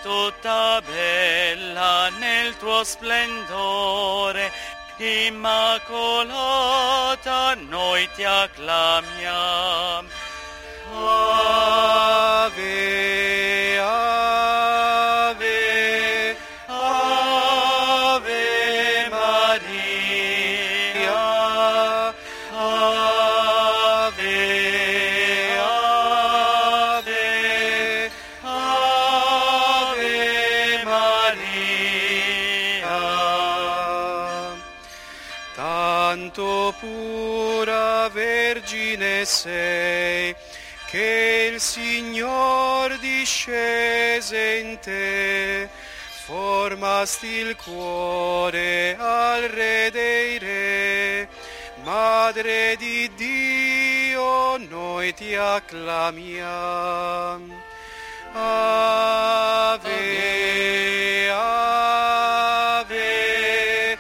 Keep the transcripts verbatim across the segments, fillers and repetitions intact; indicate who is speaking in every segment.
Speaker 1: tutta bella nel tuo splendore, Immacolata, noi ti acclamiamo.
Speaker 2: Ave, ave, ave Maria, ave, ave, ave Maria. Tanto pura Vergine sei, che il Signor discese in te, formasti il cuore al Re dei Re, Madre di Dio, noi ti acclamiamo. Ave, ave,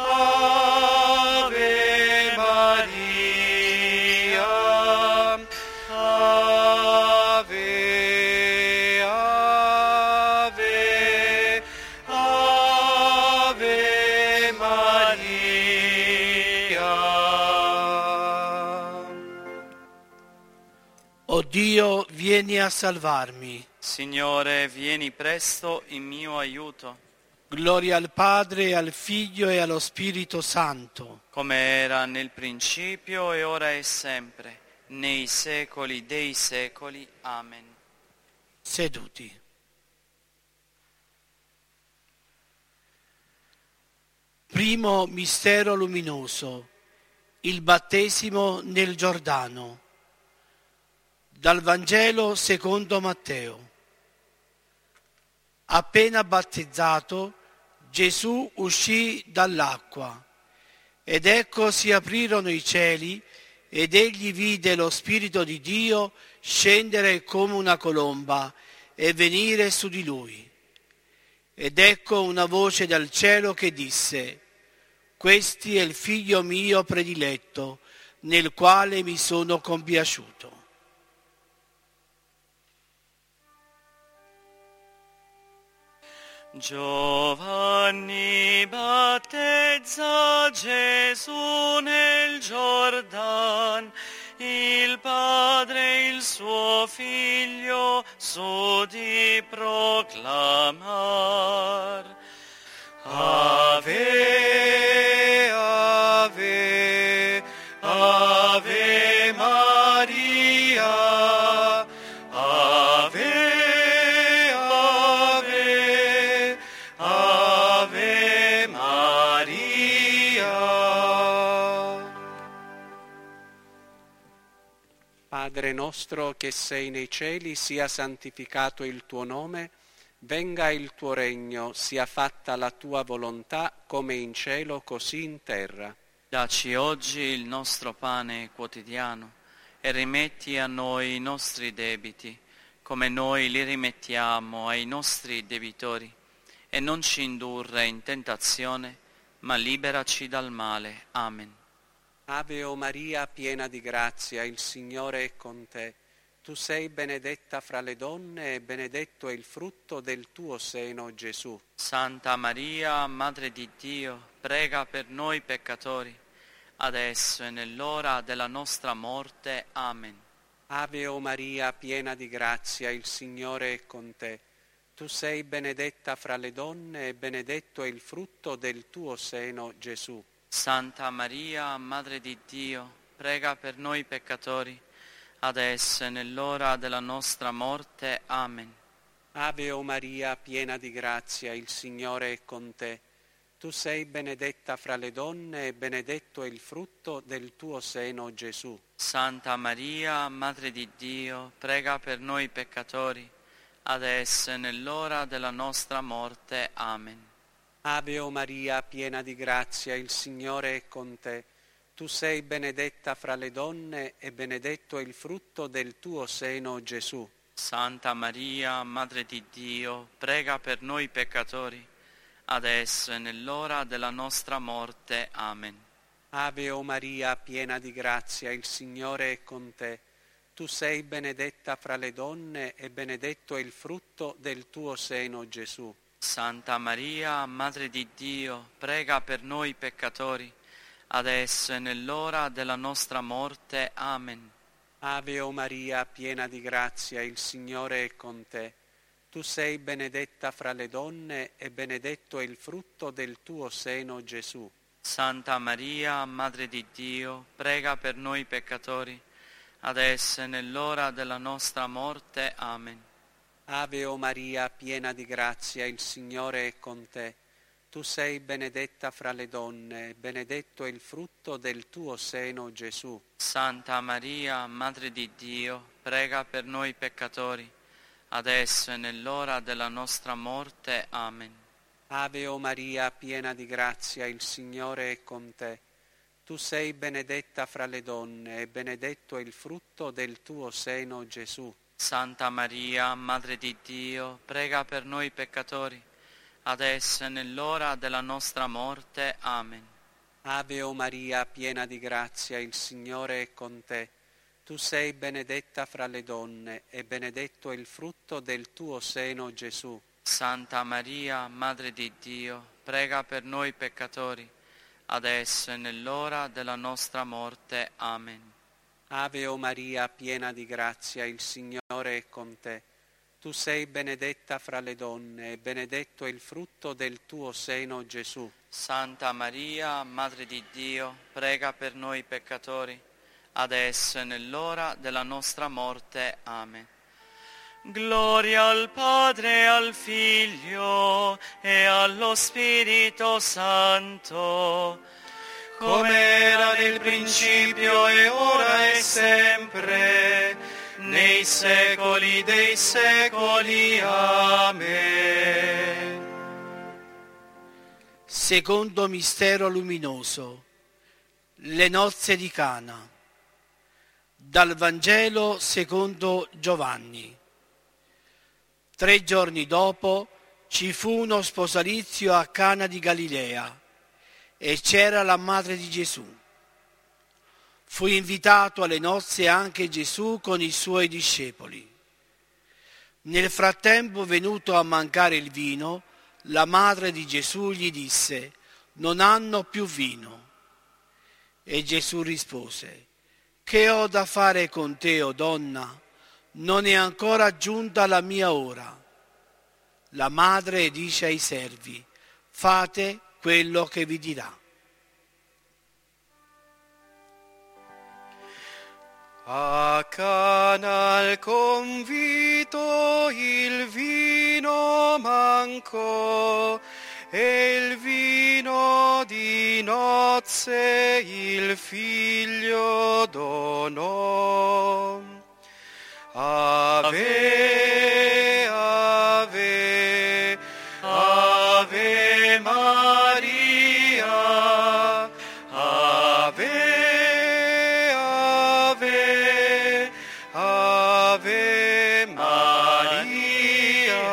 Speaker 2: ave Maria, ave, ave, ave Maria.
Speaker 3: O Dio, vieni a salvarmi.
Speaker 1: Signore, vieni presto in mio aiuto,
Speaker 3: Gloria al Padre, al Figlio e allo Spirito Santo.
Speaker 1: come era nel principio e ora e sempre, nei secoli dei secoli. Amen.
Speaker 3: Seduti. Primo mistero luminoso, il battesimo nel Giordano. Dal Vangelo secondo Matteo. Appena battezzato, Gesù uscì dall'acqua, ed ecco si aprirono i cieli, ed egli vide lo Spirito di Dio scendere come una colomba e venire su di lui. Ed ecco una voce dal cielo che disse: «Questi è il Figlio mio prediletto, nel quale mi sono compiaciuto».
Speaker 1: Giovanni battezza Gesù nel Giordan, il Padre il suo Figlio s'udì proclamar.
Speaker 2: Ave, ave, ave Maria, ave, ave, ave Maria.
Speaker 4: Padre nostro che sei nei cieli, sia santificato il tuo nome, venga il tuo regno, sia fatta la tua volontà, come in cielo così in terra.
Speaker 1: Dacci oggi il nostro pane quotidiano e rimetti a noi i nostri debiti, come noi li rimettiamo ai nostri debitori, e non ci indurre in tentazione, ma liberaci dal male. Amen.
Speaker 4: Ave o Maria, piena di grazia, il Signore è con te. Tu sei benedetta fra le donne e benedetto è il frutto del tuo seno, Gesù.
Speaker 1: Santa Maria, Madre di Dio, prega per noi peccatori, adesso e nell'ora della nostra morte. Amen.
Speaker 4: Ave o Maria, piena di grazia, il Signore è con te. Tu sei benedetta fra le donne e benedetto è il frutto del tuo seno, Gesù.
Speaker 1: Santa Maria, Madre di Dio, prega per noi peccatori, adesso e nell'ora della nostra morte. Amen.
Speaker 4: Ave o Maria, piena di grazia, il Signore è con te. Tu sei benedetta fra le donne e benedetto è il frutto del tuo seno, Gesù.
Speaker 1: Santa Maria, Madre di Dio, prega per noi peccatori, adesso e nell'ora della nostra morte. Amen.
Speaker 4: Ave o Maria, piena di grazia, il Signore è con te. Tu sei benedetta fra le donne e benedetto è il frutto del tuo seno, Gesù.
Speaker 1: Santa Maria, Madre di Dio, prega per noi peccatori, adesso e nell'ora della nostra morte. Amen.
Speaker 4: Ave o Maria, piena di grazia, il Signore è con te. Tu sei benedetta fra le donne e benedetto è il frutto del tuo seno, Gesù.
Speaker 1: Santa Maria, Madre di Dio, prega per noi peccatori, adesso e nell'ora della nostra morte. Amen.
Speaker 4: Ave o Maria, piena di grazia, il Signore è con te. Tu sei benedetta fra le donne e benedetto è il frutto del tuo seno, Gesù.
Speaker 1: Santa Maria, Madre di Dio, prega per noi peccatori, adesso e nell'ora della nostra morte. Amen.
Speaker 4: Ave o Maria, piena di grazia, il Signore è con te. Tu sei benedetta fra le donne, e benedetto è il frutto del tuo seno, Gesù.
Speaker 1: Santa Maria, Madre di Dio, prega per noi peccatori, adesso e nell'ora della nostra morte. Amen.
Speaker 4: Ave o Maria, piena di grazia, il Signore è con te. Tu sei benedetta fra le donne, e benedetto è il frutto del tuo seno, Gesù.
Speaker 1: Santa Maria, Madre di Dio, prega per noi peccatori, adesso e nell'ora della nostra morte. Amen.
Speaker 4: Ave o Maria, piena di grazia, il Signore è con te. Tu sei benedetta fra le donne, e benedetto è il frutto del tuo seno, Gesù.
Speaker 1: Santa Maria, Madre di Dio, prega per noi peccatori, adesso e nell'ora della nostra morte. Amen.
Speaker 4: Ave o Maria, piena di grazia, il Signore è con te. Tu sei benedetta fra le donne, e benedetto è il frutto del tuo seno, Gesù.
Speaker 1: Santa Maria, Madre di Dio, prega per noi peccatori, adesso e nell'ora della nostra morte. Amen. Gloria al Padre, al Figlio e allo Spirito Santo,
Speaker 2: come era nel principio e ora e sempre, nei secoli dei secoli. Amen.
Speaker 3: Secondo mistero luminoso, le nozze di Cana. Dal Vangelo secondo Giovanni. Tre giorni dopo ci fu uno sposalizio a Cana di Galilea e c'era la madre di Gesù. Fu invitato alle nozze anche Gesù con i suoi discepoli. Nel frattempo, venuto a mancare il vino, la madre di Gesù gli disse: «Non hanno più vino». E Gesù rispose: «Che ho da fare con te, o donna? Non è ancora giunta la mia ora». La madre dice ai servi: «Fate quello che vi dirà».
Speaker 2: A Cana al convito il vino mancò, e il vino di nozze il figlio donò. Ave, ave, ave Maria, ave, ave, ave Maria.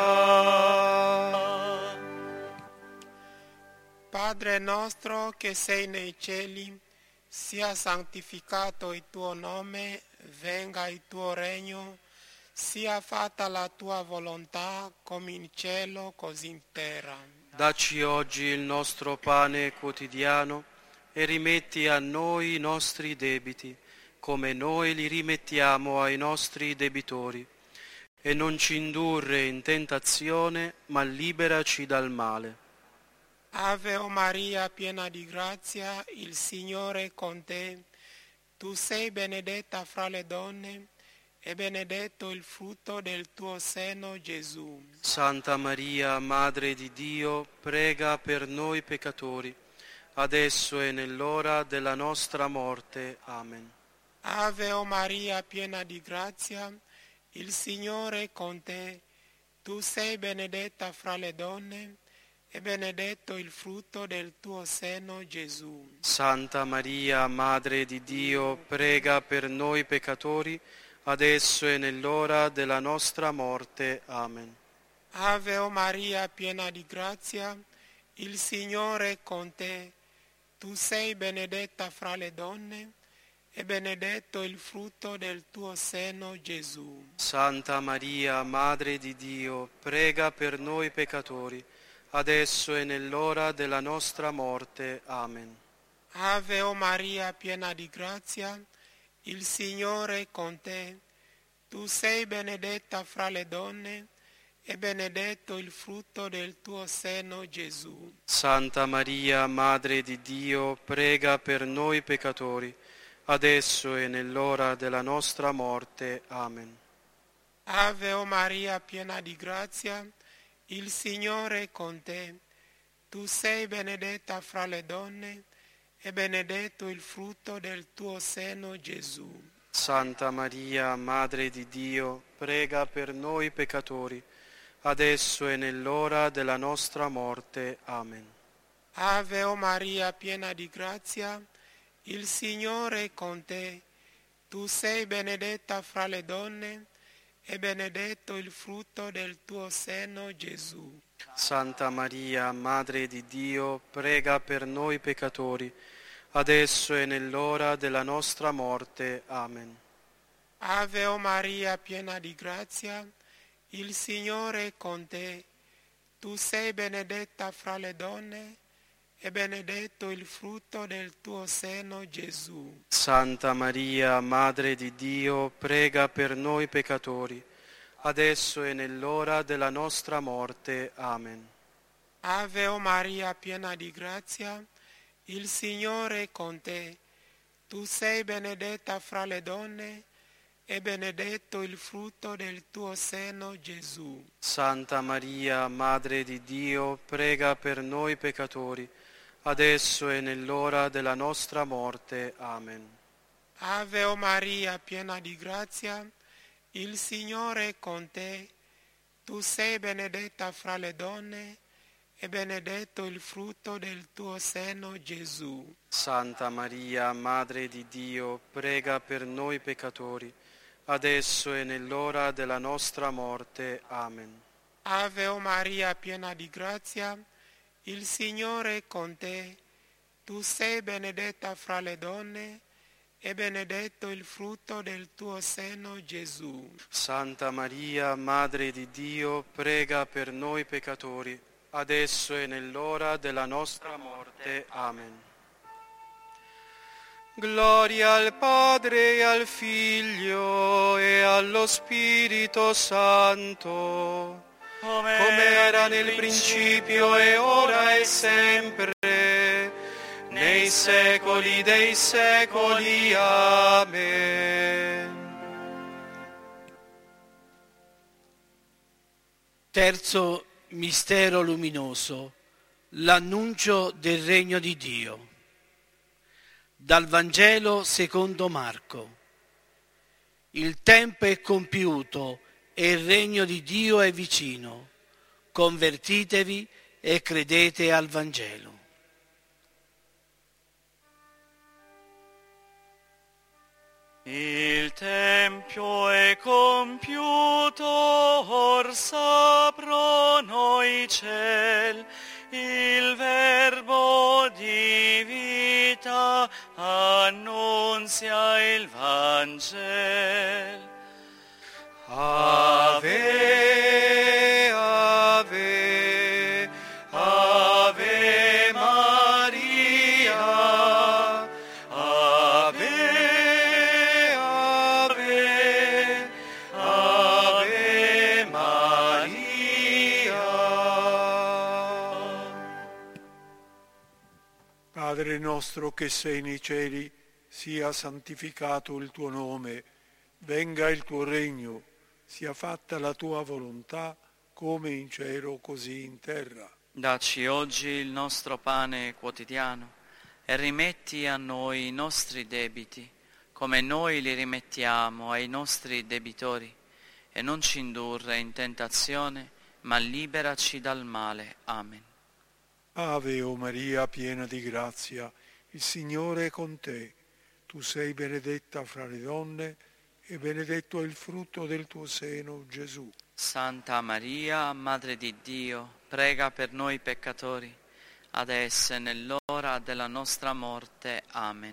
Speaker 5: Padre nostro che sei nei cieli, sia santificato il tuo nome, venga il tuo regno, sia fatta la tua volontà come in cielo così in terra.
Speaker 6: Dacci oggi il nostro pane quotidiano e rimetti a noi i nostri debiti, come noi li rimettiamo ai nostri debitori. E non ci indurre in tentazione, ma liberaci dal male.
Speaker 5: Ave o Maria, piena di grazia, il Signore è con te. Tu sei benedetta fra le donne, e benedetto il frutto del tuo seno, Gesù.
Speaker 6: Santa Maria, Madre di Dio, prega per noi peccatori, adesso e nell'ora della nostra morte. Amen.
Speaker 5: Ave o Maria, piena di grazia, il Signore è con te. Tu sei benedetta fra le donne, e benedetto il frutto del tuo seno, Gesù.
Speaker 6: Santa Maria, Madre di Dio, prega per noi peccatori, adesso e nell'ora della nostra morte. Amen.
Speaker 5: Ave o Maria, piena di grazia, il Signore è con te. Tu sei benedetta fra le donne, e benedetto il frutto del tuo seno, Gesù.
Speaker 6: Santa Maria, Madre di Dio, prega per noi peccatori, adesso e nell'ora della nostra morte. Amen.
Speaker 5: Ave o Maria, piena di grazia, il Signore è con te. Tu sei benedetta fra le donne, e benedetto il frutto del tuo seno, Gesù.
Speaker 6: Santa Maria, Madre di Dio, prega per noi peccatori, adesso e nell'ora della nostra morte. Amen.
Speaker 5: Ave o Maria, piena di grazia, il Signore è con te. Tu sei benedetta fra le donne, e benedetto il frutto del tuo seno, Gesù.
Speaker 6: Santa Maria, Madre di Dio, prega per noi peccatori, adesso e nell'ora della nostra morte. Amen.
Speaker 5: Ave o Maria, piena di grazia, il Signore è con te. Tu sei benedetta fra le donne, e benedetto il frutto del tuo seno, Gesù.
Speaker 6: Santa Maria, Madre di Dio, prega per noi peccatori, adesso e nell'ora della nostra morte. Amen.
Speaker 5: Ave o Maria, piena di grazia, il Signore è con te. Tu sei benedetta fra le donne, e benedetto il frutto del tuo seno, Gesù.
Speaker 6: Santa Maria, Madre di Dio, prega per noi peccatori, adesso e nell'ora della nostra morte. Amen.
Speaker 5: Ave o Maria, piena di grazia, il Signore è con te. Tu sei benedetta fra le donne, e benedetto il frutto del tuo seno, Gesù.
Speaker 6: Santa Maria, Madre di Dio, prega per noi peccatori, adesso e nell'ora della nostra morte. Amen.
Speaker 5: Ave o Maria, piena di grazia, il Signore è con te. Tu sei benedetta fra le donne, e benedetto il frutto del tuo seno, Gesù.
Speaker 6: Santa Maria, Madre di Dio, prega per noi peccatori, adesso e nell'ora della nostra morte. Amen.
Speaker 5: Ave o Maria, piena di grazia, il Signore è con te. Tu sei benedetta fra le donne, e benedetto il frutto del tuo seno, Gesù.
Speaker 6: Santa Maria, Madre di Dio, prega per noi peccatori, adesso e nell'ora della nostra morte. Amen.
Speaker 2: Gloria al Padre e al Figlio e allo Spirito Santo,
Speaker 1: come,
Speaker 2: come era nel principio e ora e sempre, nei secoli dei secoli. Amen.
Speaker 3: Terzo mistero luminoso, l'annuncio del regno di Dio. Dal Vangelo secondo Marco. Il tempo è compiuto e il regno di Dio è vicino. Convertitevi e credete al Vangelo.
Speaker 1: Il tempio è compiuto, or s'aprono i ciel, il verbo di vita annunzia il Vangelo.
Speaker 2: Ave, ave, ave Maria, ave, ave, ave Maria. Padre nostro che sei nei cieli, sia santificato il tuo nome, venga il tuo regno, sia fatta la tua volontà, come in cielo così in terra.
Speaker 1: Dacci oggi il nostro pane quotidiano e rimetti a noi i nostri debiti, come noi li rimettiamo ai nostri debitori, e non ci indurre in tentazione, ma liberaci dal male. Amen.
Speaker 2: Ave o Maria, piena di grazia, il Signore è con te. Tu sei benedetta fra le donne, e benedetto è il frutto del tuo seno, Gesù.
Speaker 1: Santa Maria, Madre di Dio, prega per noi peccatori, adesso e nell'ora della nostra morte. Amen.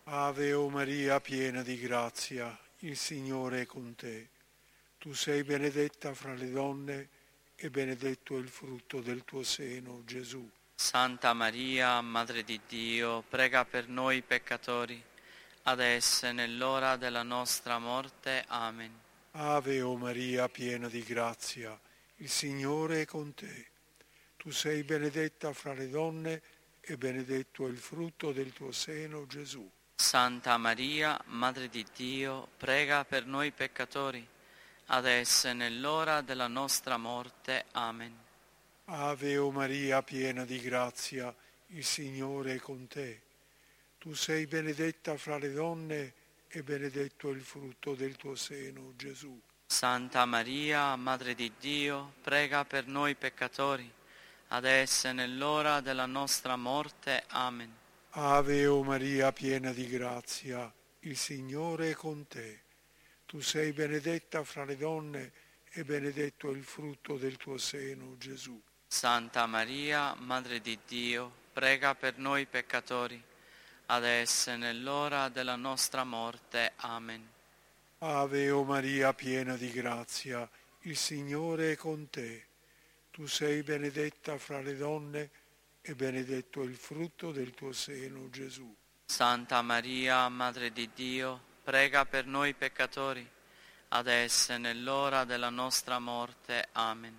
Speaker 2: Ave o Maria, piena di grazia, il Signore è con te. Tu sei benedetta fra le donne e benedetto è il frutto del tuo seno, Gesù.
Speaker 1: Santa Maria, Madre di Dio, prega per noi peccatori, adesso e nell'ora della nostra morte. Amen.
Speaker 2: Ave o Maria, piena di grazia, il Signore è con te. Tu sei benedetta fra le donne e benedetto è il frutto del tuo seno, Gesù.
Speaker 1: Santa Maria, Madre di Dio, prega per noi peccatori, adesso e nell'ora della nostra morte. Amen.
Speaker 2: Ave o Maria, piena di grazia, il Signore è con te. Tu sei benedetta fra le donne e benedetto è il frutto del tuo seno, Gesù.
Speaker 1: Santa Maria, Madre di Dio, prega per noi peccatori, adesso e nell'ora della nostra morte. Amen.
Speaker 2: Ave o Maria, piena di grazia, il Signore è con te. Tu sei benedetta fra le donne e benedetto è il frutto del tuo seno, Gesù.
Speaker 1: Santa Maria, Madre di Dio, prega per noi peccatori, adesso e nell'ora della nostra morte. Amen.
Speaker 2: Ave o Maria, piena di grazia, il Signore è con te. Tu sei benedetta fra le donne e benedetto è il frutto del tuo seno, Gesù.
Speaker 1: Santa Maria, Madre di Dio, prega per noi peccatori, adesso e nell'ora della nostra morte. Amen.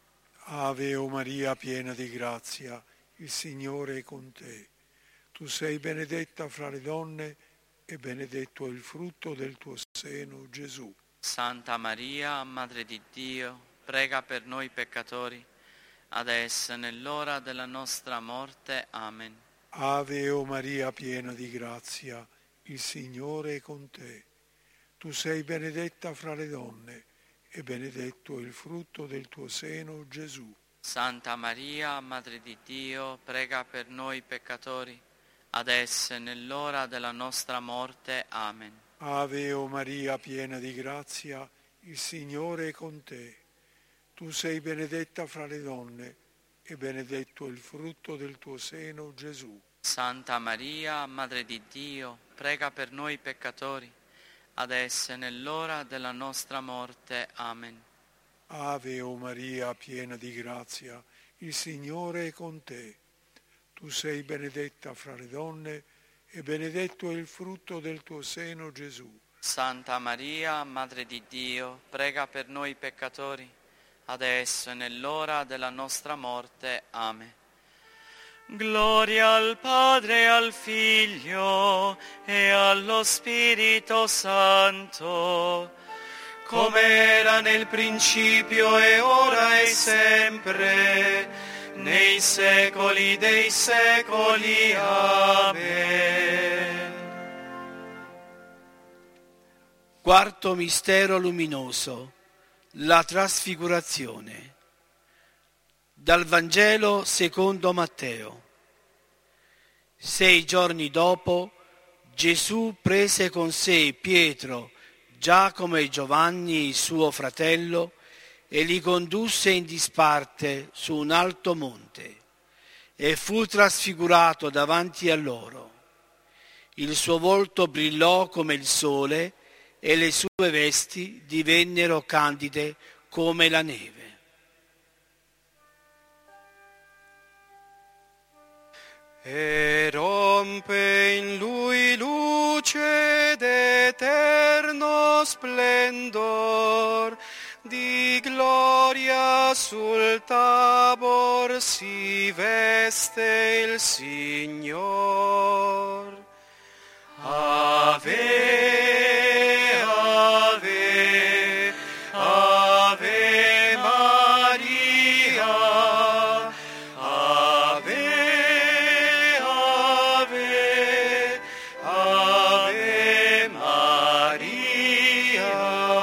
Speaker 2: Ave o Maria, piena di grazia, il Signore è con te. Tu sei benedetta fra le donne e benedetto è il frutto del tuo seno, Gesù.
Speaker 1: Santa Maria, Madre di Dio, prega per noi peccatori, adesso e nell'ora della nostra morte. Amen.
Speaker 2: Ave o Maria, piena di grazia, il Signore è con te. Tu sei benedetta fra le donne e benedetto è il frutto del tuo seno, Gesù.
Speaker 1: Santa Maria, Madre di Dio, prega per noi peccatori, adesso e nell'ora della nostra morte. Amen.
Speaker 2: Ave o Maria, piena di grazia, il Signore è con te. Tu sei benedetta fra le donne e benedetto è il frutto del tuo seno, Gesù.
Speaker 1: Santa Maria, Madre di Dio, prega per noi peccatori, adesso e nell'ora della nostra morte. Amen.
Speaker 2: Ave o Maria, piena di grazia, il Signore è con te. Tu sei benedetta fra le donne e benedetto è il frutto del tuo seno, Gesù.
Speaker 1: Santa Maria, Madre di Dio, prega per noi peccatori, adesso e nell'ora della nostra morte. Amen. Gloria al Padre, al Figlio e allo Spirito Santo,
Speaker 6: come era nel principio e ora e sempre, nei secoli dei secoli. Amen.
Speaker 3: Quarto mistero luminoso, la trasfigurazione. Dal Vangelo secondo Matteo. Sei giorni dopo, Gesù prese con sé Pietro, Giacomo e Giovanni, suo fratello, e li condusse in disparte su un alto monte, e fu trasfigurato davanti a loro. Il suo volto brillò come il sole, e le sue vesti divennero candide come la neve.
Speaker 6: E rompe in lui luce d'eterno splendor, di gloria sul Tabor si veste il Signor. Ave, ave, ave Maria, ave, ave, ave Maria.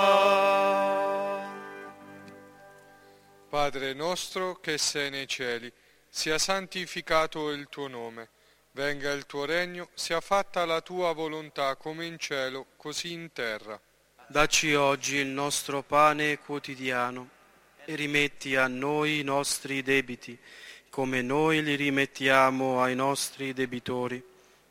Speaker 7: Padre nostro che sei nei cieli, sia santificato il tuo nome. Venga il tuo regno, sia fatta la tua volontà come in cielo, così in terra.
Speaker 6: Dacci oggi il nostro pane quotidiano e rimetti a noi i nostri debiti, come noi li rimettiamo ai nostri debitori.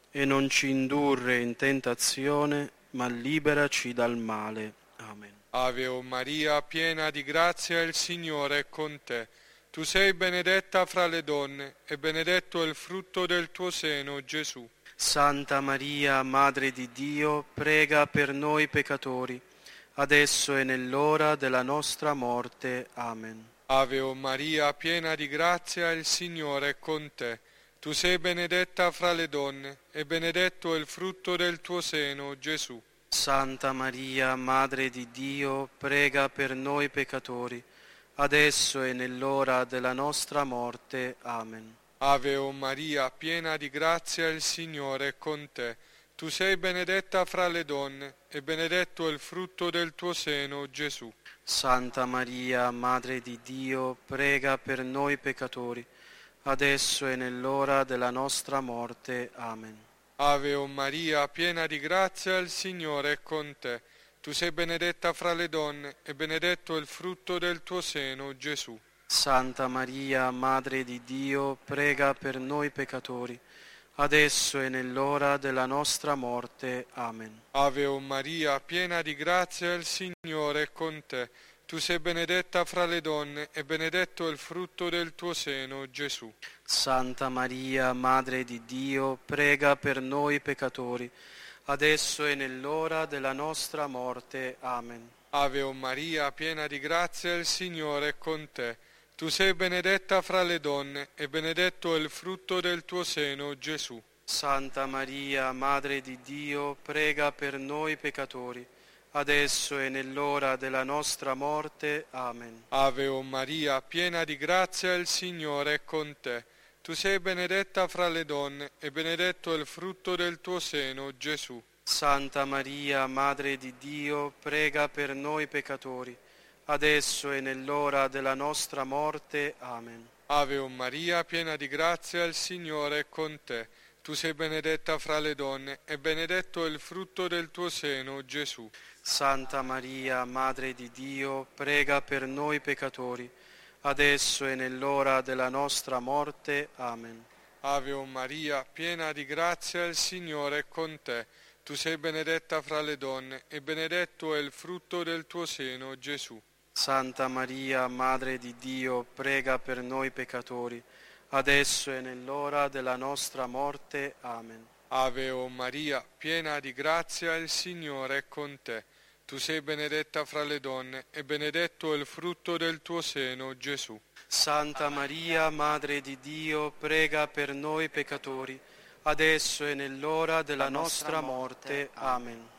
Speaker 6: e non ci indurre in tentazione, ma liberaci dal male. Amen.
Speaker 7: Ave o Maria, piena di grazia, il Signore è con te. Tu sei benedetta fra le donne, e benedetto è il frutto del tuo seno, Gesù.
Speaker 6: Santa Maria, Madre di Dio, prega per noi peccatori, adesso e nell'ora della nostra morte. Amen.
Speaker 7: Ave o Maria, piena di grazia, il Signore è con te. Tu sei benedetta fra le donne, e benedetto è il frutto del tuo seno, Gesù.
Speaker 6: Santa Maria, Madre di Dio, prega per noi peccatori, adesso e nell'ora della nostra morte. Amen.
Speaker 7: Ave o Maria, piena di grazia, il Signore è con te. Tu sei benedetta fra le donne, e benedetto è il frutto del tuo seno, Gesù.
Speaker 6: Santa Maria, Madre di Dio, prega per noi peccatori, adesso e nell'ora della nostra morte. Amen.
Speaker 7: Ave o Maria, piena di grazia, il Signore è con te. Tu sei benedetta fra le donne, e benedetto è il frutto del tuo seno, Gesù.
Speaker 6: Santa Maria, Madre di Dio, prega per noi peccatori, adesso e nell'ora della nostra morte. Amen.
Speaker 7: Ave o Maria, piena di grazia, il Signore è con te. Tu sei benedetta fra le donne, e benedetto è il frutto del tuo seno, Gesù.
Speaker 6: Santa Maria, Madre di Dio, prega per noi peccatori, adesso e nell'ora della nostra morte. Amen.
Speaker 7: Ave o Maria, piena di grazia, il Signore è con te. Tu sei benedetta fra le donne, e benedetto è il frutto del tuo seno, Gesù.
Speaker 6: Santa Maria, Madre di Dio, prega per noi peccatori, adesso e nell'ora della nostra morte. Amen.
Speaker 7: Ave o Maria, piena di grazia, il Signore è con te. Tu sei benedetta fra le donne, e benedetto è il frutto del tuo seno, Gesù.
Speaker 6: Santa Maria, Madre di Dio, prega per noi peccatori, adesso e nell'ora della nostra morte. Amen.
Speaker 7: Ave o Maria, piena di grazia, il Signore è con te. Tu sei benedetta fra le donne, e benedetto è il frutto del tuo seno, Gesù.
Speaker 6: Santa Maria, Madre di Dio, prega per noi peccatori, adesso e nell'ora della nostra morte. Amen.
Speaker 7: Ave o Maria, piena di grazia, il Signore è con te. Tu sei benedetta fra le donne, e benedetto è il frutto del tuo seno, Gesù.
Speaker 6: Santa Maria, Madre di Dio, prega per noi peccatori, adesso e nell'ora della nostra morte. Amen.
Speaker 7: Ave o Maria, piena di grazia, il Signore è con te. Tu sei benedetta fra le donne, e benedetto è il frutto del tuo seno, Gesù.
Speaker 6: Santa Maria, Madre di Dio, prega per noi peccatori, adesso e nell'ora della nostra morte. Amen.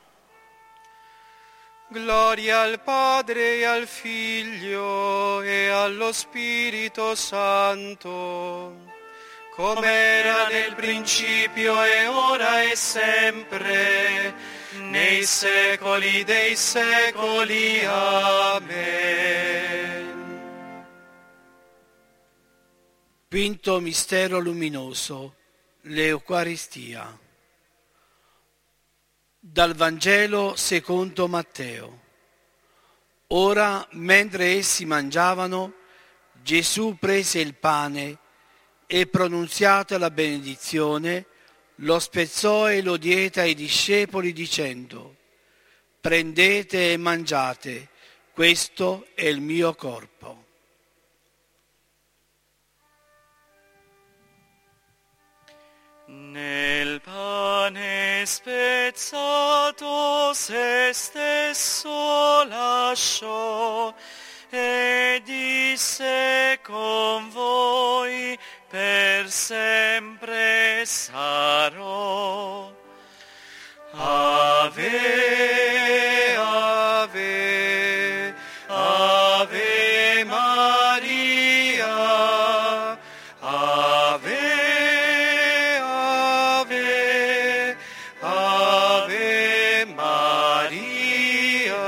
Speaker 6: Gloria al Padre e al Figlio e allo Spirito Santo, come era nel principio e ora e sempre, nei secoli dei secoli. Amen.
Speaker 3: Quinto mistero luminoso, l'Eucaristia. Dal Vangelo secondo Matteo. Ora, mentre essi mangiavano, Gesù prese il pane e, pronunziata la benedizione, lo spezzò e lo diede ai discepoli dicendo: prendete e mangiate, questo è il mio corpo.
Speaker 1: Nel pane spezzato se stesso lasciò e disse: con voi per sempre sarò. Ave, ave, ave Maria, ave, ave, ave Maria.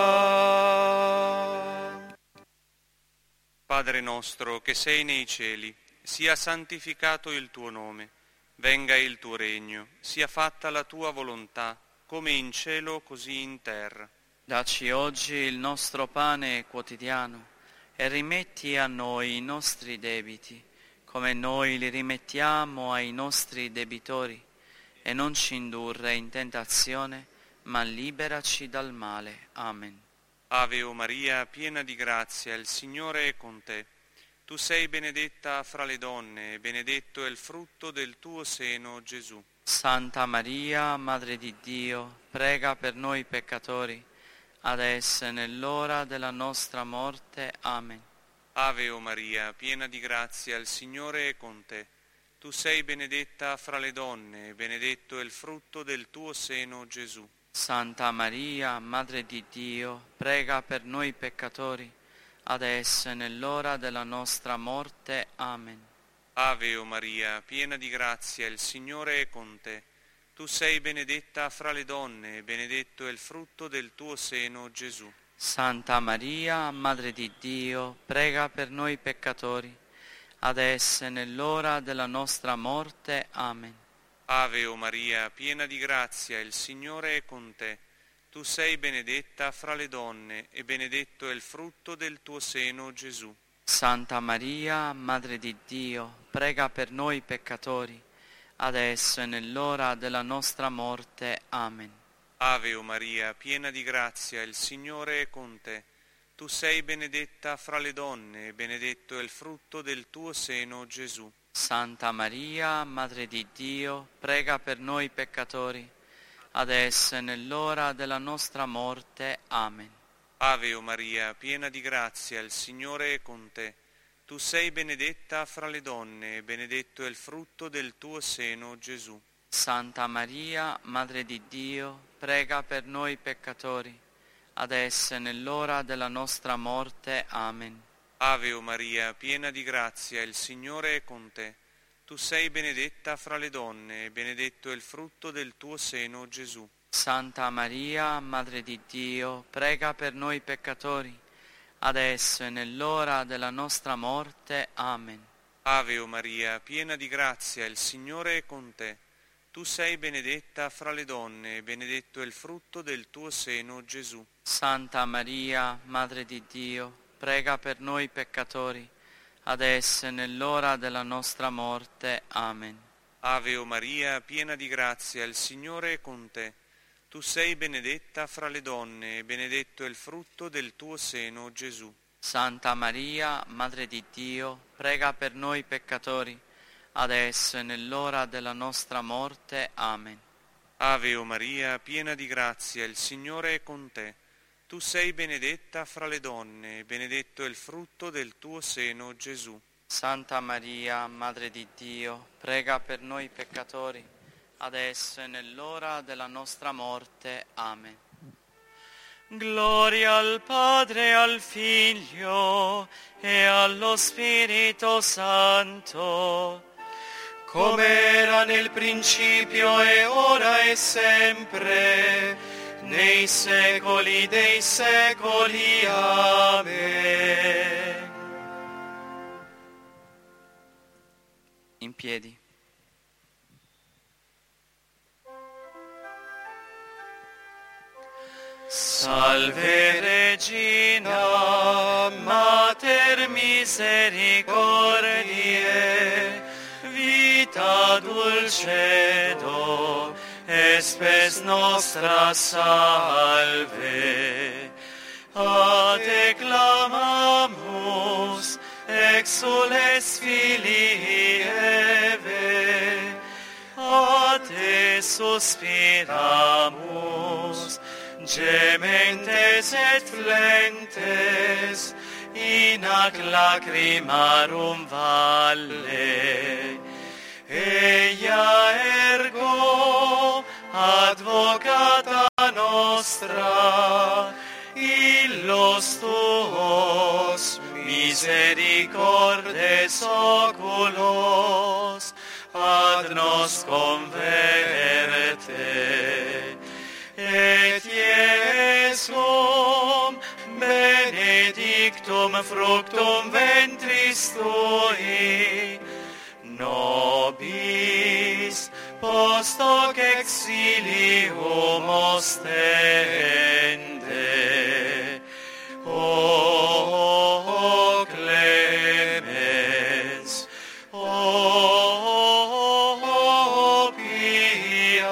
Speaker 1: Padre nostro che sei nei cieli, sia santificato il tuo nome, venga il tuo regno, sia fatta la tua volontà, come in cielo così in terra. Dacci oggi il nostro pane quotidiano e rimetti a noi i nostri debiti, come noi li rimettiamo ai nostri debitori, e non ci indurre in tentazione, ma liberaci dal male. Amen.
Speaker 8: Ave o Maria, piena di grazia, il Signore è con te. Tu sei benedetta fra le donne, e benedetto è il frutto del tuo seno, Gesù.
Speaker 1: Santa Maria, Madre di Dio, prega per noi peccatori, adesso e nell'ora della nostra morte. Amen.
Speaker 8: Ave o Maria, piena di grazia, il Signore è con te. Tu sei benedetta fra le donne, e benedetto è il frutto del tuo seno, Gesù.
Speaker 1: Santa Maria, Madre di Dio, prega per noi peccatori, adesso e nell'ora della nostra morte. Amen.
Speaker 8: Ave o Maria, piena di grazia, il Signore è con te. Tu sei benedetta fra le donne, e benedetto è il frutto del tuo seno, Gesù.
Speaker 1: Santa Maria, Madre di Dio, prega per noi peccatori, adesso e nell'ora della nostra morte. Amen.
Speaker 8: Ave o Maria, piena di grazia, il Signore è con te. Tu sei benedetta fra le donne, e benedetto è il frutto del tuo seno, Gesù.
Speaker 1: Santa Maria, Madre di Dio, prega per noi peccatori, adesso e nell'ora della nostra morte. Amen.
Speaker 8: Ave o Maria, piena di grazia, il Signore è con te. Tu sei benedetta fra le donne, e benedetto è il frutto del tuo seno, Gesù.
Speaker 1: Santa Maria, Madre di Dio, prega per noi peccatori, adesso e nell'ora della nostra morte. Amen.
Speaker 8: Ave o Maria, piena di grazia, il Signore è con te. Tu sei benedetta fra le donne, e benedetto è il frutto del tuo seno, Gesù.
Speaker 1: Santa Maria, Madre di Dio, prega per noi peccatori, adesso e nell'ora della nostra morte. Amen.
Speaker 8: Ave o Maria, piena di grazia, il Signore è con te. Tu sei benedetta fra le donne, e benedetto è il frutto del tuo seno, Gesù.
Speaker 1: Santa Maria, Madre di Dio, prega per noi peccatori, adesso e nell'ora della nostra morte. Amen.
Speaker 8: Ave o Maria, piena di grazia, il Signore è con te. Tu sei benedetta fra le donne, e benedetto è il frutto del tuo seno, Gesù.
Speaker 1: Santa Maria, Madre di Dio, prega per noi peccatori, adesso e nell'ora della nostra morte. Amen.
Speaker 8: Ave o Maria, piena di grazia, il Signore è con te. Tu sei benedetta fra le donne, e benedetto è il frutto del tuo seno, Gesù.
Speaker 1: Santa Maria, Madre di Dio, prega per noi peccatori, adesso e nell'ora della nostra morte. Amen.
Speaker 8: Ave o Maria, piena di grazia, il Signore è con te. Tu sei benedetta fra le donne, e benedetto è il frutto del tuo seno, Gesù.
Speaker 1: Santa Maria, Madre di Dio, prega per noi peccatori, adesso e nell'ora della nostra morte. Amen. Gloria al Padre, al Figlio e allo Spirito Santo,
Speaker 6: come era nel principio e ora e sempre, nei secoli dei secoli. Amen.
Speaker 1: In piedi. Salve Regina, Mater misericordiae, vita dulcedo, et spes nostra salve. A te clamamus, exules filii Eve, a te suspiramus, gementes et flentes, in ac lacrimarum valle. Eia ergo, advocata nostra, illos tuos misericordes oculos, ad nos converte. Et Iesum benedictum fructum ventris tui, nobis post hoc exilium ostende. O clemens, o pie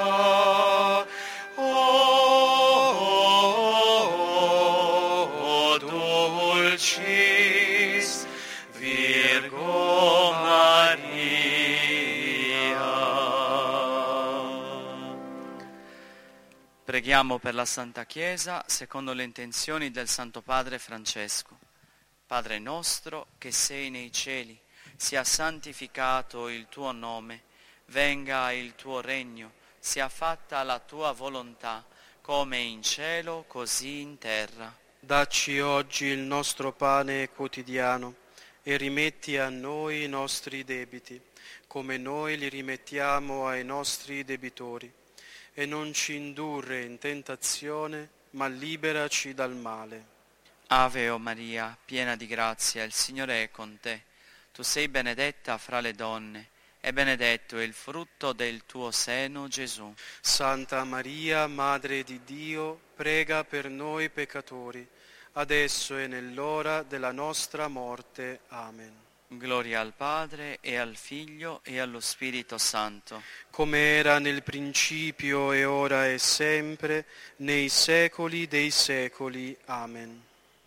Speaker 1: Preghiamo per la Santa Chiesa secondo le intenzioni del Santo Padre Francesco. Padre nostro che sei nei cieli, sia santificato il tuo nome, venga il tuo regno, sia fatta la tua volontà, come in cielo così in terra.
Speaker 6: Dacci oggi il nostro pane quotidiano e rimetti a noi i nostri debiti, come noi li rimettiamo ai nostri debitori. E non ci indurre in tentazione, ma liberaci dal male.
Speaker 1: Ave o Maria, piena di grazia, il Signore è con te. Tu sei benedetta fra le donne, e benedetto è il frutto del tuo seno, Gesù.
Speaker 6: Santa Maria, Madre di Dio, prega per noi peccatori, adesso e nell'ora della nostra morte. Amen.
Speaker 1: Gloria al Padre, e al Figlio, e allo Spirito Santo.
Speaker 6: Come era nel principio, e ora e sempre, nei secoli dei secoli. Amen.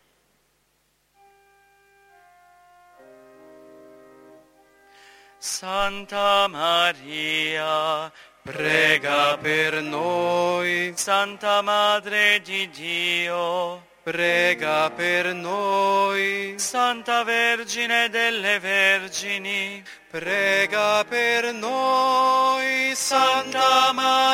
Speaker 1: Santa Maria,
Speaker 6: prega per noi.
Speaker 1: Santa Madre di Dio,
Speaker 6: prega per noi.
Speaker 1: Santa Vergine delle Vergini,
Speaker 6: prega per noi. Santa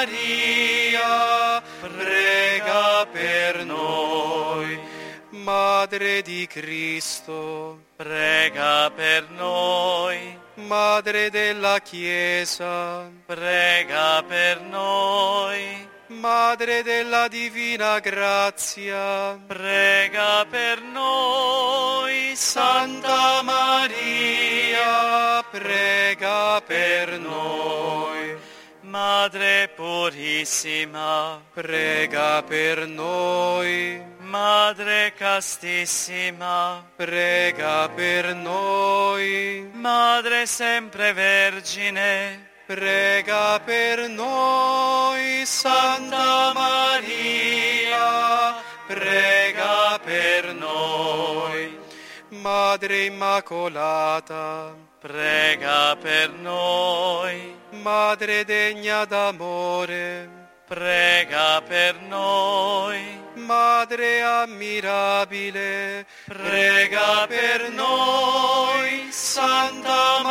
Speaker 6: Maria, prega per noi. Madre di Cristo,
Speaker 1: prega per noi.
Speaker 6: Madre della Chiesa,
Speaker 1: prega per noi.
Speaker 6: Madre della Divina Grazia,
Speaker 1: prega per noi.
Speaker 6: Santa Maria, prega per noi.
Speaker 1: Madre purissima,
Speaker 6: prega per noi.
Speaker 1: Madre castissima,
Speaker 6: prega per noi.
Speaker 1: Madre sempre Vergine,
Speaker 6: prega per noi. Santa Maria, prega per noi. Madre Immacolata,
Speaker 1: prega per noi.
Speaker 6: Madre degna d'amore,
Speaker 1: prega per noi.
Speaker 6: Madre ammirabile,
Speaker 1: prega per noi.
Speaker 6: Santa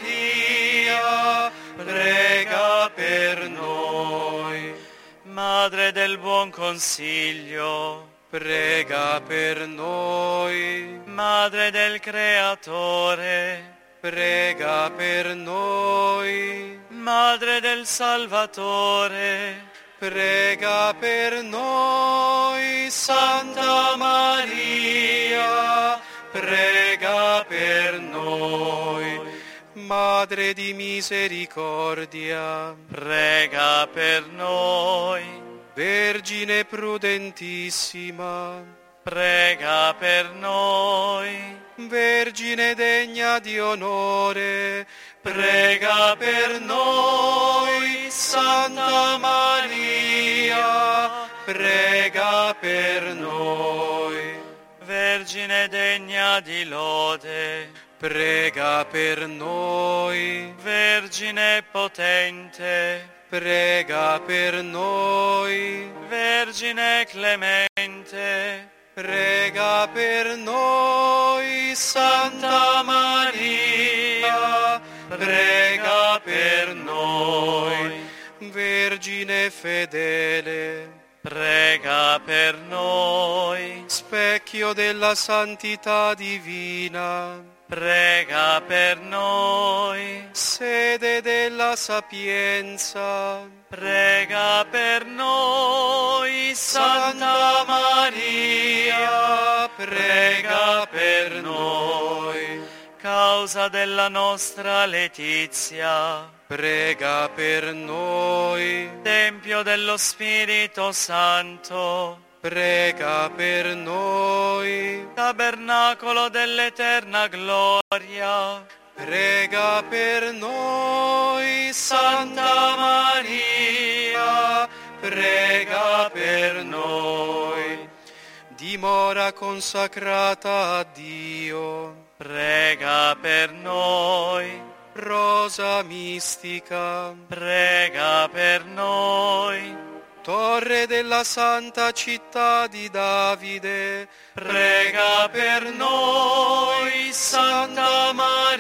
Speaker 6: Maria, prega per noi.
Speaker 1: Madre del buon consiglio,
Speaker 6: prega per noi.
Speaker 1: Madre del Creatore,
Speaker 6: prega per noi.
Speaker 1: Madre del Salvatore,
Speaker 6: prega per noi. Santa Maria, prega per noi. Madre di misericordia,
Speaker 1: prega per noi.
Speaker 6: Vergine prudentissima,
Speaker 1: prega per noi.
Speaker 6: Vergine degna di onore,
Speaker 1: prega per noi.
Speaker 6: Santa Maria, prega per noi.
Speaker 1: Vergine degna di lode,
Speaker 6: prega per noi.
Speaker 1: Vergine potente,
Speaker 6: prega per noi.
Speaker 1: Vergine clemente,
Speaker 6: prega per noi. Santa Maria, prega per noi. Vergine fedele,
Speaker 1: prega per noi.
Speaker 6: Specchio della santità divina,
Speaker 1: prega per noi.
Speaker 6: Sede della sapienza,
Speaker 1: prega per noi.
Speaker 6: Santa Maria, prega per noi.
Speaker 1: Causa della nostra letizia,
Speaker 6: prega per noi.
Speaker 1: Tempio dello Spirito Santo,
Speaker 6: prega per noi.
Speaker 1: Tabernacolo dell'eterna gloria,
Speaker 6: prega per noi. Santa Maria, prega per noi. Dimora consacrata a Dio,
Speaker 1: prega per noi.
Speaker 6: Rosa mistica,
Speaker 1: prega per noi.
Speaker 6: Torre della santa città di Davide,
Speaker 1: prega per noi. Santa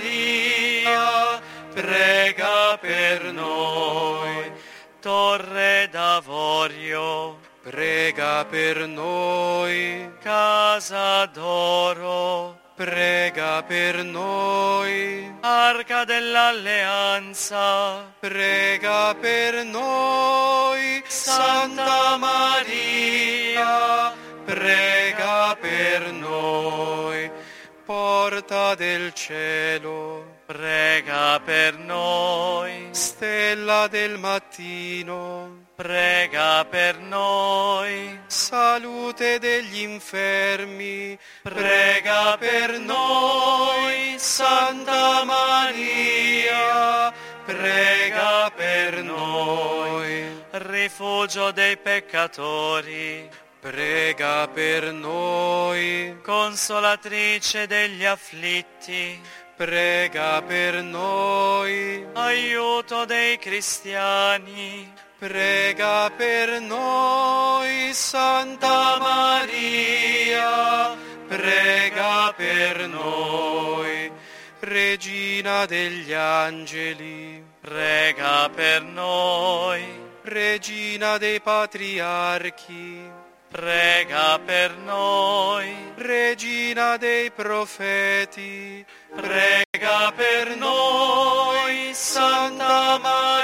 Speaker 1: Maria, prega per noi. Torre d'Avorio,
Speaker 6: prega per noi.
Speaker 1: Casa d'Oro,
Speaker 6: prega per noi.
Speaker 1: Arca dell'Alleanza,
Speaker 6: prega per noi.
Speaker 1: Santa Maria,
Speaker 6: prega per noi. Porta del cielo,
Speaker 1: prega per noi.
Speaker 6: stella del mattino,
Speaker 1: prega per noi.
Speaker 6: salute degli infermi,
Speaker 1: Prega per noi. Santa Maria, prega per noi. Rifugio dei peccatori,
Speaker 6: prega per noi.
Speaker 1: consolatrice degli afflitti,
Speaker 6: Prega per noi.
Speaker 1: aiuto dei cristiani.
Speaker 6: Prega per noi, Santa Maria, prega per noi. Regina degli angeli,
Speaker 1: Prega per noi.
Speaker 6: Regina dei patriarchi,
Speaker 1: Prega per noi.
Speaker 6: Regina dei profeti,
Speaker 1: Prega per noi. Santa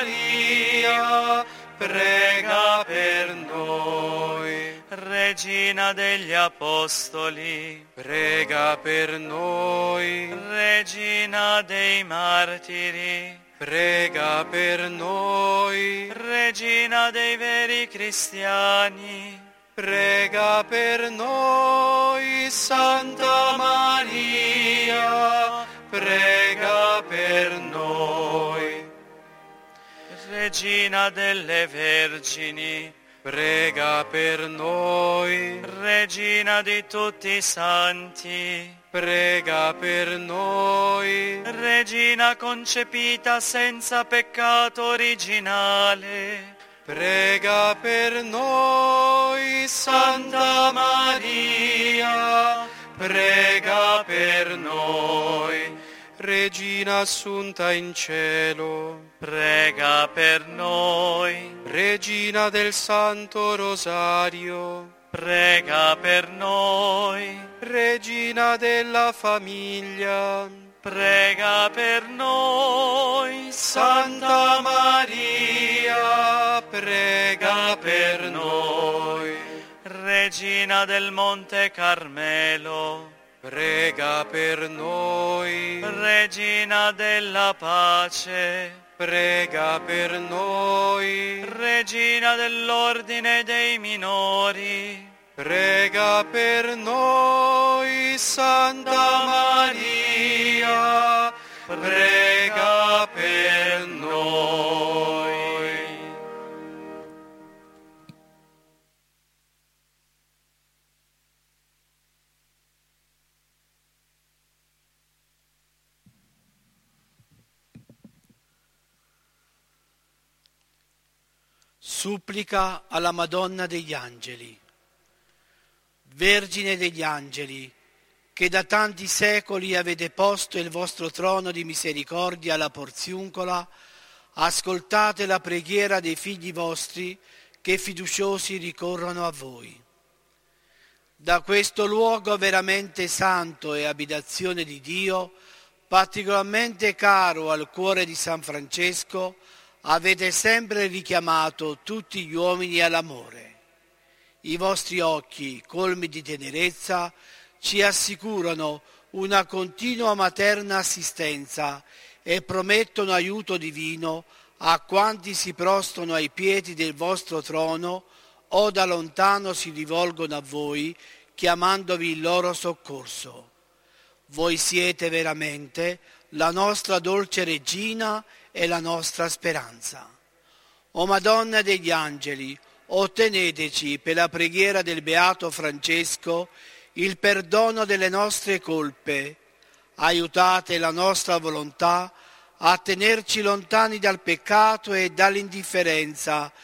Speaker 1: Maria, prega per noi. Regina degli Apostoli,
Speaker 6: prega per noi.
Speaker 1: Regina dei Martiri,
Speaker 6: Prega per noi.
Speaker 1: Regina dei veri cristiani,
Speaker 6: Prega per noi, Santa Maria, prega per noi.
Speaker 1: Regina delle Vergini,
Speaker 6: Prega per noi.
Speaker 1: Regina di tutti i santi,
Speaker 6: Prega per noi.
Speaker 1: Regina concepita senza peccato originale,
Speaker 6: Prega per noi, Santa Maria, prega per noi. Regina assunta in cielo,
Speaker 1: prega per noi.
Speaker 6: Regina del Santo Rosario,
Speaker 1: Prega per noi.
Speaker 6: Regina della famiglia,
Speaker 1: Prega per noi.
Speaker 6: Santa Maria, prega per noi.
Speaker 1: Regina del Monte Carmelo,
Speaker 6: Prega per noi.
Speaker 1: Regina della pace,
Speaker 6: Prega per noi.
Speaker 1: Regina dell'ordine dei minori,
Speaker 6: Prega per noi, Santa Maria, prega per noi.
Speaker 3: Supplica alla Madonna degli Angeli. Vergine degli Angeli, che da tanti secoli avete posto il vostro trono di misericordia alla Porziuncola, ascoltate la preghiera dei figli vostri che fiduciosi ricorrono a voi. Da questo luogo veramente santo e abitazione di Dio, particolarmente caro al cuore di San Francesco, avete sempre richiamato tutti gli uomini all'amore. I vostri occhi, colmi di tenerezza, ci assicurano una continua materna assistenza e promettono aiuto divino a quanti si prostrano ai piedi del vostro trono o da lontano si rivolgono a voi chiamandovi il loro soccorso. Voi siete veramente la nostra dolce regina e la nostra speranza. O Madonna degli Angeli, otteneteci per la preghiera del Beato Francesco il perdono delle nostre colpe. Aiutate la nostra volontà a tenerci lontani dal peccato e dall'indifferenza,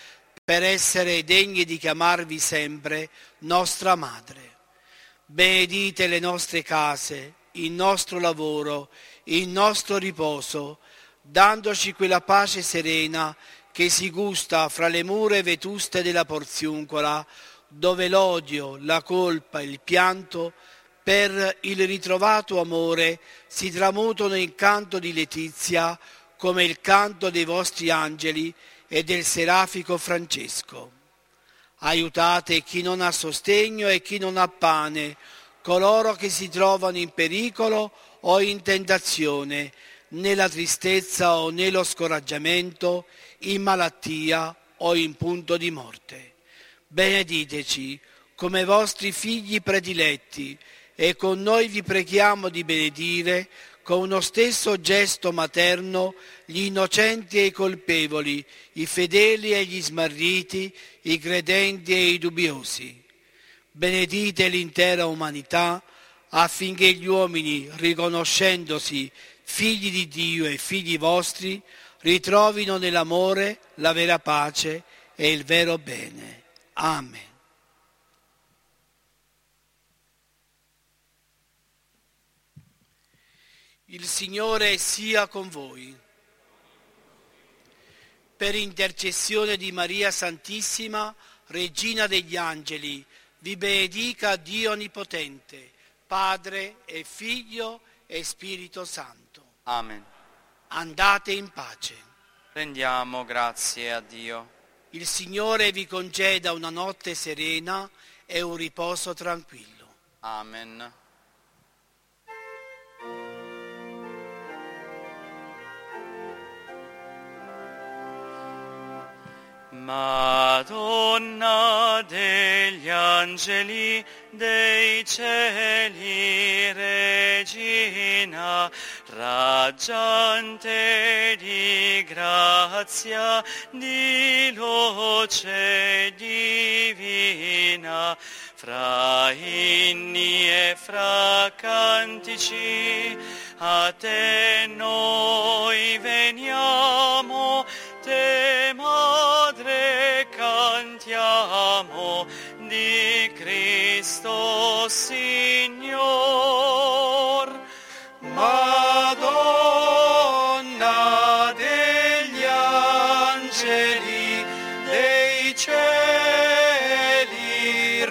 Speaker 3: per essere degni di chiamarvi sempre nostra madre. Benedite le nostre case, il nostro lavoro, il nostro riposo, dandoci quella pace serena che si gusta fra le mura vetuste della porziuncola, dove l'odio, la colpa, il pianto per il ritrovato amore si tramutano in canto di letizia, come il canto dei vostri angeli e del serafico Francesco. Aiutate chi non ha sostegno e chi non ha pane, coloro che si trovano in pericolo o in tentazione, nella tristezza o nello scoraggiamento, in malattia o in punto di morte. Benediteci come vostri figli prediletti e con noi vi preghiamo di benedire con uno stesso gesto materno gli innocenti e i colpevoli, i fedeli e gli smarriti, i credenti e i dubbiosi. Benedite l'intera umanità affinché gli uomini, riconoscendosi figli di Dio e figli vostri, ritrovino nell'amore la vera pace e il vero bene. Amen. Il Signore sia con voi. Per intercessione di Maria Santissima, Regina degli Angeli, vi benedica Dio Onnipotente, Padre e Figlio e Spirito Santo.
Speaker 1: Amen.
Speaker 3: Andate in pace.
Speaker 1: Rendiamo grazie a Dio.
Speaker 3: Il Signore vi conceda una notte serena e un riposo tranquillo.
Speaker 1: Amen. Madonna degli angeli, dei cieli, Regina, raggiante di grazia, di luce divina, fra inni e fra cantici, a te noi veniamo, te Madre cantiamo, di Cristo Signor. Madonna degli angeli, dei cieli,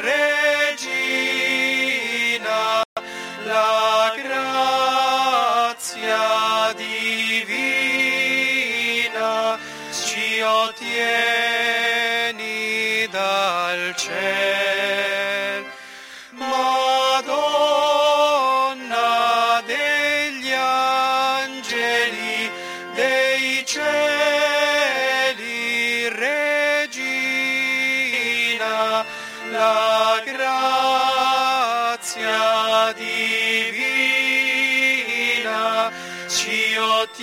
Speaker 1: Regina, la grazia divina ci ottieni dal cielo. Madonna degli angeli, dei cieli, Regina, la grazia divina ci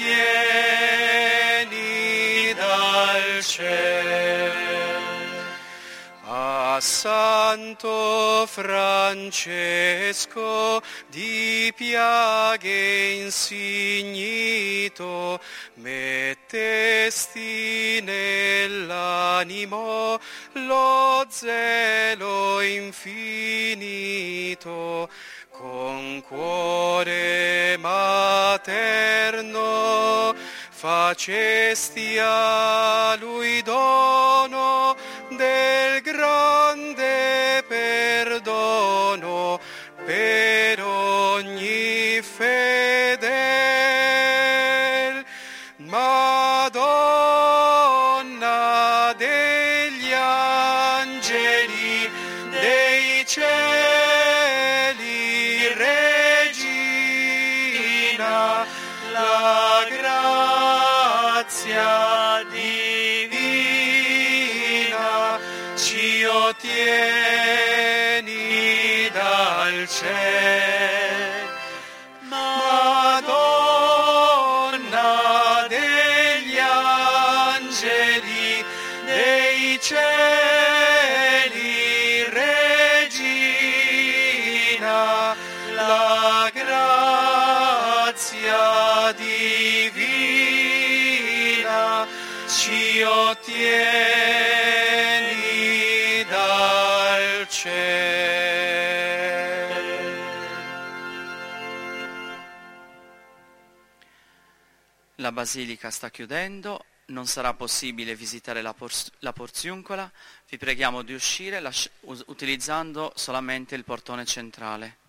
Speaker 1: ottieni dal cielo. A Santo Francesco di piaghe insignito, mettesti nell'animo lo zelo infinito, con cuore materno facesti a lui dono del grande perdono per ogni fedel. Madonna degli angeli, dei cieli, Regina, la grazia divina ci ottieni dal cielo. Madonna degli angeli, dei cieli, Regina, la grazia divina ci ottieni La basilica sta chiudendo, non sarà possibile visitare la, por- la Porziuncola, vi preghiamo di uscire lasci- us- utilizzando solamente il portone centrale.